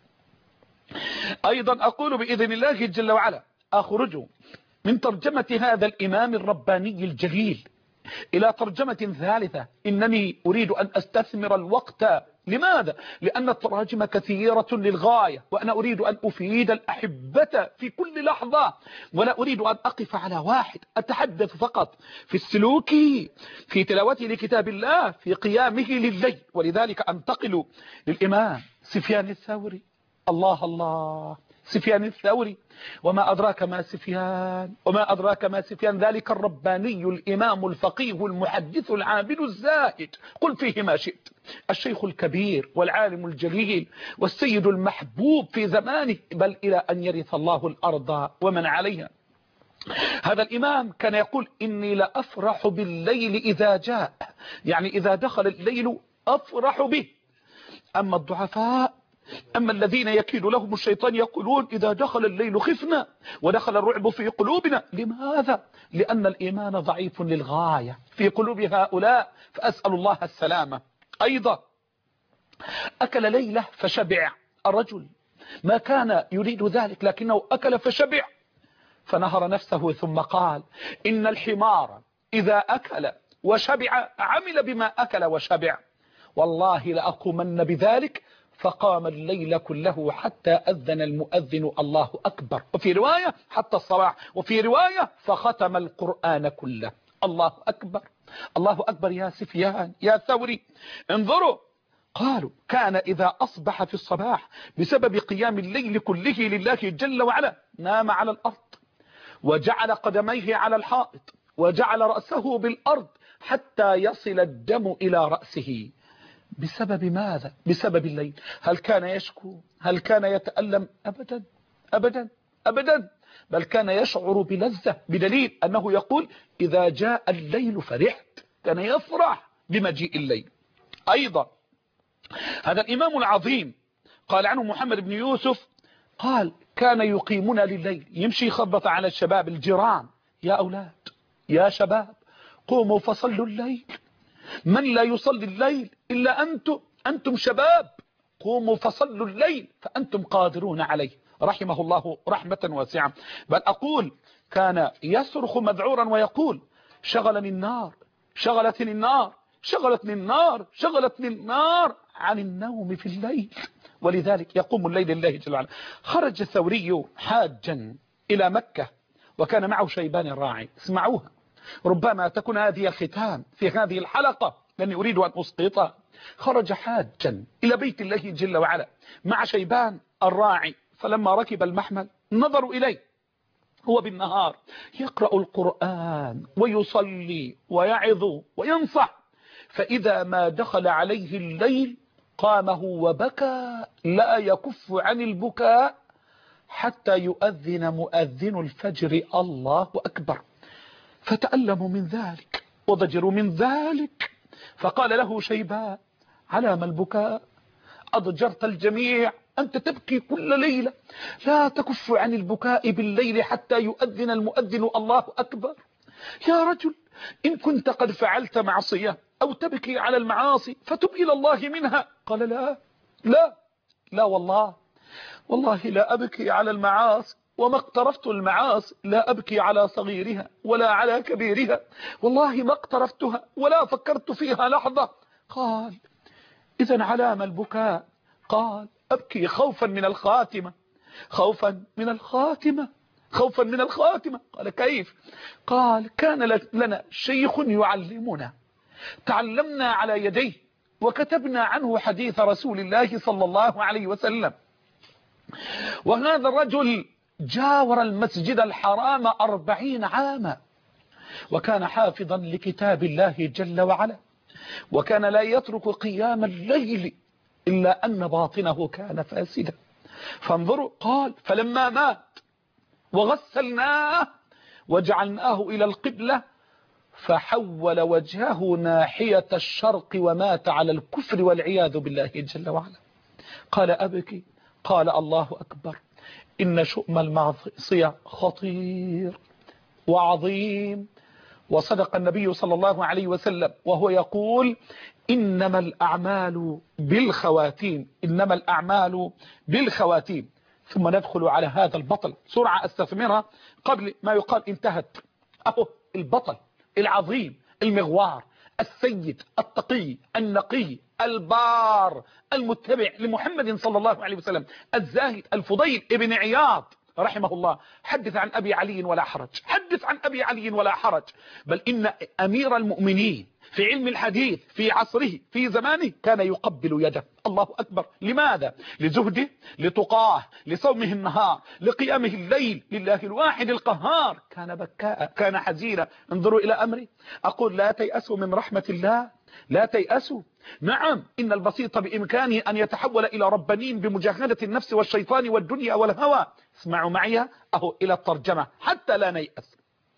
أيضا أقول بإذن الله جل وعلا أخرج من ترجمة هذا الإمام الرباني الجليل إلى ترجمة ثالثة. إنني أريد أن أستثمر الوقت. لماذا؟ لأن التراجم كثيرة للغاية، وأنا أريد أن أفيد الأحبة في كل لحظة، ولا أريد أن أقف على واحد. أتحدث فقط في السلوك، في تلاوته لكتاب الله، في قيامه لليل. ولذلك أنتقل للإمام سفيان الثوري. الله الله، سفيان الثوري، وما أدراك ما سفيان، وما أدراك ما سفيان، ذلك الرباني الإمام الفقيه المحدث العابد الزاهد، قل فيه ما شئت، الشيخ الكبير والعالم الجليل والسيد المحبوب في زمانه، بل إلى أن يرث الله الأرض ومن عليها. هذا الإمام كان يقول إني لأفرح بالليل إذا جاء، يعني إذا دخل الليل أفرح به. أما الضعفاء، أما الذين يكيد لهم الشيطان يقولون إذا دخل الليل خفنا ودخل الرعب في قلوبنا. لماذا؟ لأن الإيمان ضعيف للغاية في قلوب هؤلاء، فأسأل الله السلامة. أيضا أكل ليلة فشبع الرجل، ما كان يريد ذلك لكنه أكل فشبع، فنهر نفسه ثم قال إن الحمار إذا أكل وشبع عمل بما أكل وشبع، والله لأقومن بذلك، فقام الليل كله حتى أذن المؤذن الله أكبر، وفي رواية حتى الصباح، وفي رواية فختم القرآن كله. الله أكبر، الله أكبر يا سفيان يا ثوري. انظروا، قالوا كان إذا أصبح في الصباح بسبب قيام الليل كله لله جل وعلا نام على الأرض وجعل قدميه على الحائط وجعل رأسه بالأرض حتى يصل الدم إلى رأسه. بسبب ماذا؟ بسبب الليل. هل كان يشكو؟ هل كان يتألم؟ أبدا أبدا أبدا، بل كان يشعر بلذة، بدليل أنه يقول إذا جاء الليل فرحت، كان يفرح بمجيء الليل. أيضا هذا الإمام العظيم قال عنه محمد بن يوسف، قال كان يقيمنا لليل، يمشي يخبط على الشباب الجيران، يا أولاد يا شباب قوموا فصلوا الليل، من لا يصلي الليل إلا أنتم، أنتم شباب قوموا فصلوا الليل فأنتم قادرون عليه، رحمه الله رحمة واسعة. بل أقول كان يصرخ مذعورا ويقول شغلني النار شغلتني النار شغلتني النار شغلتني النار عن النوم في الليل، ولذلك يقوم الليل لله جل وعلا. خرج الثوري حاجا إلى مكة وكان معه شيبان الراعي، اسمعوها ربما تكون هذه الختام في هذه الحلقة لأني أريد أن أسقطها. خرج حاجا إلى بيت الله جل وعلا مع شيبان الراعي، فلما ركب المحمل نظروا إليه هو بالنهار يقرأ القرآن ويصلي ويعظ وينصح، فإذا ما دخل عليه الليل قام هو وبكى لا يكف عن البكاء حتى يؤذن مؤذن الفجر الله أكبر، فتألموا من ذلك وضجروا من ذلك، فقال له شيبان على ما البكاء؟ أضجرت الجميع، أنت تبكي كل ليلة، لا تكف عن البكاء بالليل حتى يؤذن المؤذن الله أكبر. يا رجل إن كنت قد فعلت معصية أو تبكي على المعاصي فتب إلى الله منها. قال لا لا لا والله والله لا أبكي على المعاصي، وما اقترفت المعاصي، لا أبكي على صغيرها ولا على كبيرها، والله ما اقترفتها ولا فكرت فيها لحظة. قال إذن على ما البكاء؟ قال أبكي خوفا من الخاتمة، خوفا من الخاتمة، خوفا من الخاتمة. قال كيف؟ قال كان لنا شيخ يعلمنا، تعلمنا على يديه وكتبنا عنه حديث رسول الله صلى الله عليه وسلم، وهذا الرجل جاور المسجد الحرام أربعين عاما، وكان حافظا لكتاب الله جل وعلا، وكان لا يترك قيام الليل إلا أن باطنه كان فاسدا. فانظروا، قال فلما مات وغسلناه وجعلناه إلى القبلة فحول وجهه ناحية الشرق ومات على الكفر والعياذ بالله جل وعلا. قال أبكي؟ قال الله أكبر، إن شؤم المعصية خطير وعظيم. وصدق النبي صلى الله عليه وسلم وهو يقول إنما الأعمال بالخواتيم، إنما الأعمال بالخواتيم. ثم ندخل على هذا البطل سرعة استثمرها قبل ما يقال انتهت. أهو البطل العظيم المغوار السيد التقي النقي البار المتبع لمحمد صلى الله عليه وسلم الزاهد الفضيل ابن عياض رحمه الله. حدث عن أبي علي ولا حرج، حدث عن أبي علي ولا حرج. بل إن أمير المؤمنين في علم الحديث في عصره في زمانه كان يقبل يده. الله أكبر. لماذا؟ لزهده، لتقاه، لصومه النهار، لقيامه الليل لله الواحد القهار. كان بكاء، كان حزينا. انظروا إلى أمري، أقول لا تيأسوا من رحمة الله، لا تيأسوا. نعم إن البسيط بإمكانه أن يتحول إلى ربانين بمجاهدة النفس والشيطان والدنيا والهوى. اسمعوا معي أهو إلى الترجمة حتى لا نيأس.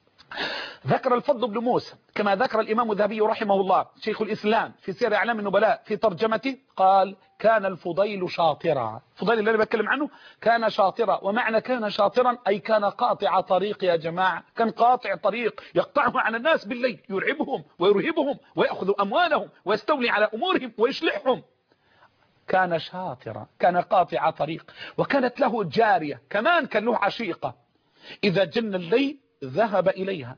ذكر الفضل بن موسى كما ذكر الإمام الذهبي رحمه الله شيخ الإسلام في سير أعلام النبلاء في ترجمته، قال كان الفضيل شاطرا. الفضيل اللي أنا بتكلم عنه كان شاطرا، ومعنى كان شاطرا أي كان قاطع طريق يا جماعة، كان قاطع طريق يقطعه على الناس بالليل، يرعبهم ويرهبهم ويأخذ أموالهم ويستولي على أمورهم ويشلحهم. كان شاطرا، كان قاطع طريق. وكانت له جارية كمان، كان له عشيقة، إذا جن الليل ذهب إليها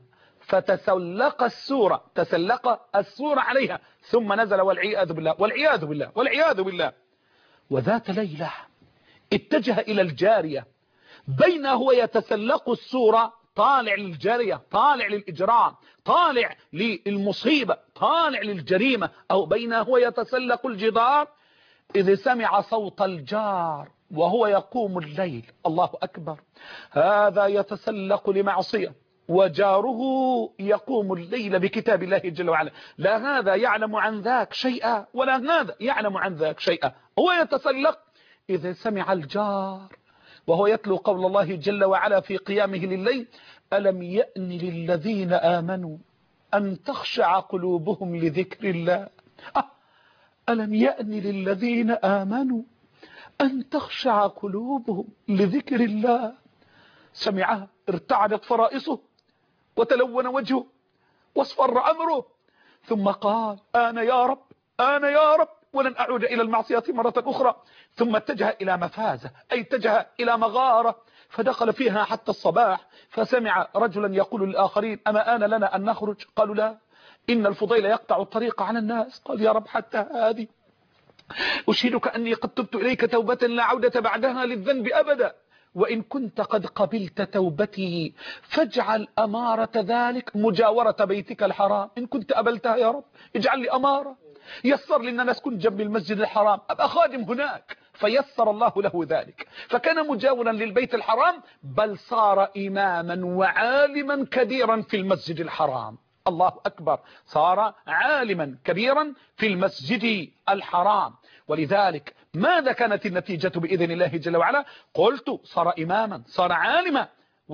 فتسلق السورة تسلق السورة عليها ثم نزل والعياذ بالله والعياذ بالله والعياذ بالله. وذات ليلة اتجه إلى الجارية بينه هو يتسلق السورة، طالع للجارية، طالع للإجرام، طالع للمصيبة، طالع للجريمة، أو بينه هو يتسلق الجدار، إذ سمع صوت الجار وهو يقوم الليل. الله أكبر، هذا يتسلق لمعصية وجاره يقوم الليل بكتاب الله جل وعلا، لا هذا يعلم عن ذاك شيئا ولا هذا يعلم عن ذاك شيئا. هو يتسلق إذا سمع الجار وهو يتلو قول الله جل وعلا في قيامه لليل: ألم يأن للذين آمنوا أن تخشع قلوبهم لذكر الله. أه ألم يأن للذين آمنوا أن تخشع قلوبهم لذكر الله. سمعها ارتعدت فرائصه وتلون وجهه واصفر أمره، ثم قال: أنا يا رب، أنا يا رب، ولن أعود إلى المعصية مرة أخرى. ثم اتجه إلى مفازة، أي اتجه إلى مغارة، فدخل فيها حتى الصباح، فسمع رجلا يقول للآخرين: أما آن لنا أن نخرج؟ قالوا: لا، إن الفضيل يقطع الطريق على الناس. قال: يا رب حتى هذه، أشهدك أني قد تبت إليك توبة لا عودة بعدها للذنب أبدا، وإن كنت قد قبلت توبتي فاجعل أمارة ذلك مجاورة بيتك الحرام. إن كنت قبلتها يا رب اجعل لي أمارة، يسر لي أن أسكن جنب المسجد الحرام، أبقى خادم هناك. فيسر الله له ذلك، فكان مجاورا للبيت الحرام، بل صار إماما وعالما كبيرا في المسجد الحرام. الله أكبر، صار عالما كبيرا في المسجد الحرام. ولذلك ماذا كانت النتيجة بإذن الله جل وعلا؟ قلت: صار إماما، صار عالما.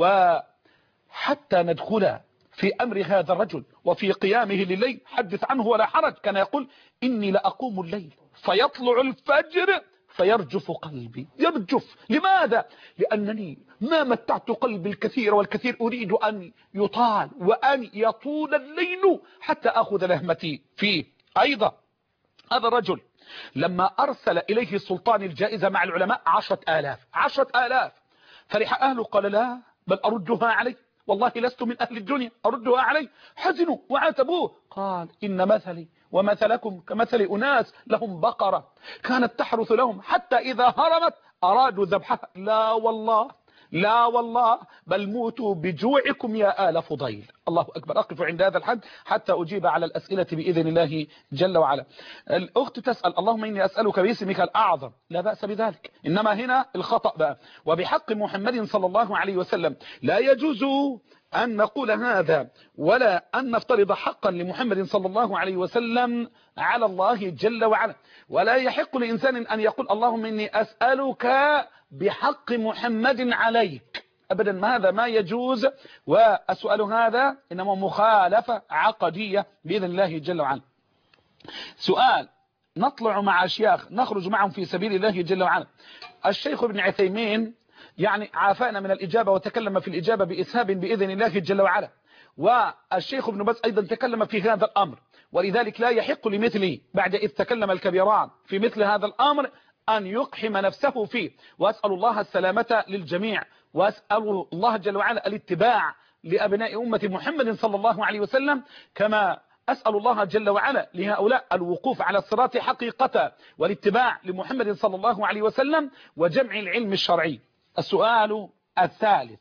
وحتى ندخل في أمر هذا الرجل وفي قيامه لليل، حدث عنه ولا حرج، كان يقول: إني لأقوم الليل فيطلع الفجر فيرجف قلبي. يرجف لماذا؟ لأنني ما متعت قلبي الكثير والكثير، أريد أن يطال وأن يطول الليل حتى أخذ لهمتي فيه. أيضا هذا الرجل لما أرسل إليه السلطان الجائزة مع العلماء عشرة آلاف عشرة آلاف، فرح أهله، قال: لا، بل أردها عليه، والله لست من أهل الدنيا، أردها عليه. حزنوا وعاتبوه، قال: إن مثلي ومثلكم كمثل أناس لهم بقرة كانت تحرث لهم حتى إذا هرمت أرادوا ذبحها. لا والله، لا والله، بل موتوا بجوعكم يا آل فضيل. الله أكبر. أقف عند هذا الحد حتى أجيب على الأسئلة بإذن الله جل وعلا. الأخت تسأل: اللهم إني أسألك باسمك الأعظم. لا بأس بذلك، إنما هنا الخطأ بقى: وبحق محمد صلى الله عليه وسلم. لا يجوز أن نقول هذا ولا أن نفترض حقا لمحمد صلى الله عليه وسلم على الله جل وعلا. ولا يحق لإنسان أن يقول: اللهم إني أسألك بحق محمد عليك، أبدا، هذا ما يجوز. والسؤال هذا إنما مخالفة عقدية بإذن الله جل وعلا. سؤال: نطلع مع أشياخ نخرج معهم في سبيل الله جل وعلا. الشيخ ابن عثيمين يعني عافانا من الإجابة وتكلم في الإجابة بإسهاب بإذن الله جل وعلا، والشيخ ابن باز أيضا تكلم في هذا الأمر. ولذلك لا يحق لمثلي بعد إذ تكلم الكبيران في مثل هذا الأمر أن يقحم نفسه فيه. وأسأل الله السلامة للجميع، وأسأل الله جل وعلا الاتباع لأبناء أمة محمد صلى الله عليه وسلم، كما أسأل الله جل وعلا لهؤلاء الوقوف على الصراط حقيقة والاتباع لمحمد صلى الله عليه وسلم وجمع العلم الشرعي. السؤال الثالث: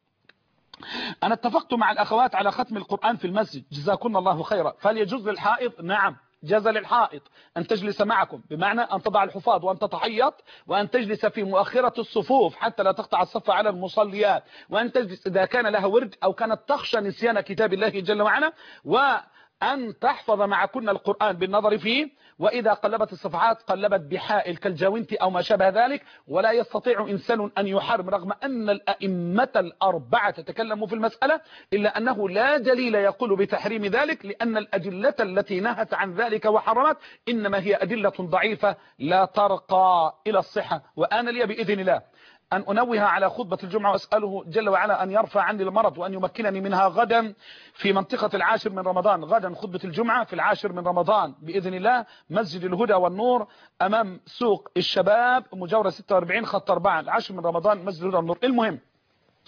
أنا اتفقت مع الأخوات على ختم القرآن في المسجد، جزاكم الله خيرا، فهل يجوز للحائض؟ نعم، جاز للحائض أن تجلس معكم، بمعنى أن تضع الحفاظ وأن تتحيط، وأن تجلس في مؤخرة الصفوف حتى لا تقطع الصف على المصليات، وأن تجلس إذا كان لها ورد أو كانت تخشى نسيان كتاب الله جل وعلا، وأن تحفظ معكن القرآن بالنظر فيه، وإذا قلبت الصفحات قلبت بحائل كالجاونتي أو ما شابه ذلك. ولا يستطيع إنسان أن يحرم، رغم أن الأئمة الأربعة تكلموا في المسألة، إلا أنه لا دليل يقول بتحريم ذلك، لأن الأدلة التي نهت عن ذلك وحرمت إنما هي أدلة ضعيفة لا ترقى إلى الصحة. وأنا لي بإذن الله أن أنوه على خطبة الجمعة، وأسأله جل وعلا أن يرفع عني المرض وأن يمكنني منها غدا في منطقة العاشر من رمضان. غدا خطبة الجمعة في العاشر من رمضان بإذن الله، مسجد الهدى والنور أمام سوق الشباب، مجاورة ستة وأربعين خط أربعة، العاشر من رمضان، مسجد الهدى والنور. المهم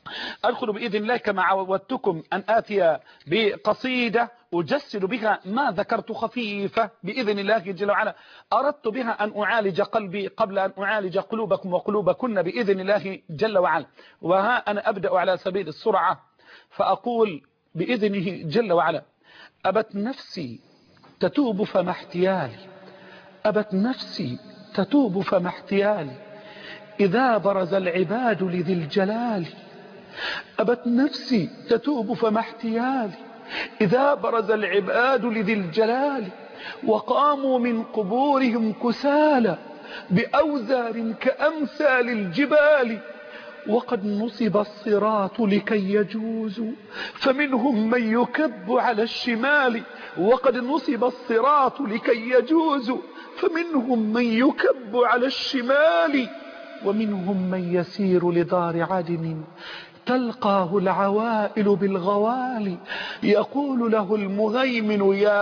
أدخل بإذن الله كما عودتكم أن آتي بقصيدة أجسد بها ما ذكرت خفيفة بإذن الله جل وعلا. أردت بها أن أعالج قلبي قبل أن أعالج قلوبكم وقلوبكن بإذن الله جل وعلا. وها أنا أبدأ على سبيل السرعة فأقول بإذنه جل وعلا: أبت نفسي تتوب فما احتيالي، أبت نفسي تتوب فما احتيالي، إذا برز العباد لذي الجلال. أبت نفسي تتوب فما احتيالي، إذا برز العباد لذي الجلال، وقاموا من قبورهم كسالى بأوزار كأمثال الجبال. وقد نصب الصراط لكي يجوزوا فمنهم من يكب على الشمال. وقد نصب الصراط لكي يجوزوا فمنهم من يكب على الشمال. ومنهم من يسير لدار عدن تلقاه العوائل بالغوالي، يقول له المهيمن: يا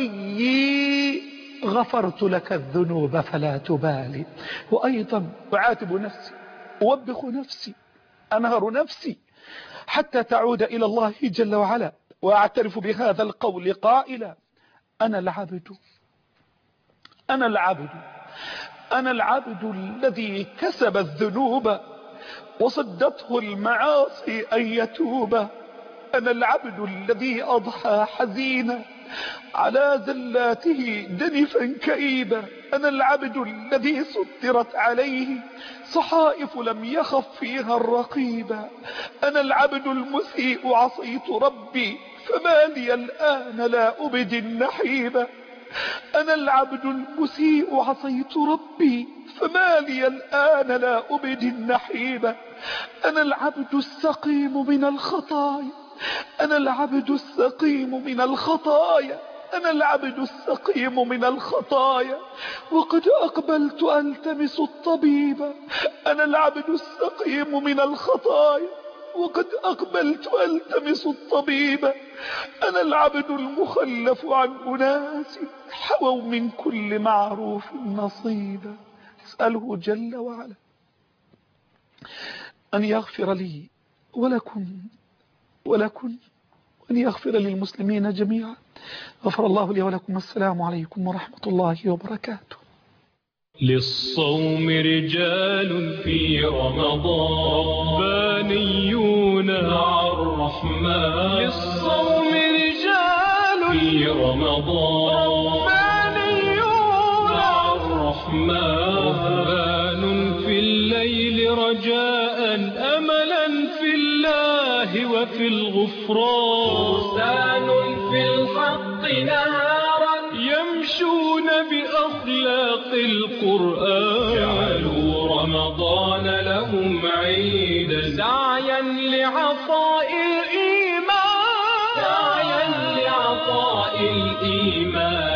وليي غفرت لك الذنوب فلا تبالي. وأيضا أعاتب نفسي، أوبخ نفسي، أنهر نفسي حتى تعود إلى الله جل وعلا، وأعترف بهذا القول قائلا: أنا العبد، أنا العبد، أنا العبد الذي كسب الذنوب وصدته المعاصي أن يتوب. أنا العبد الذي أضحى حزينا على زلاته دنفا كئيبا. أنا العبد الذي سطرت عليه صحائف لم يخف فيها الرقيبا. أنا العبد المسيء عصيت ربي فما لي الآن لا أبدي النحيبا. أنا العبد المسيء عصيت ربي فما لي الآن لا أبدي النحيبا. أنا العبد السقيم من الخطايا، أنا العبد السقيم من الخطايا، أنا العبد السقيم من الخطايا، وقد أقبلت ألتمس الطبيب. أنا العبد السقيم من الخطايا وقد أقبلت ألتمس الطبيب. أنا العبد المخلف عن أناس حووا من كل معروف نصيبا. أسأله جل وعلا أن يغفر لي ولكم ولكم وأن يغفر للمسلمين جميعا. غفر الله لي ولكم. السلام عليكم ورحمة الله وبركاته. للصوم رجال في رمضان ربانيون مع الرحمن. للصوم رجال في رمضان ربانيون مع الرحمن. رهبان في الليل رجاء أملا في الله وفي الغفران. فرسان في الحق نهارا يمشون بأخلاق القرآن. جعلوا رمضان لهم عيدا سعيا لعطاء الإيمان، سعيا لعطاء الإيمان.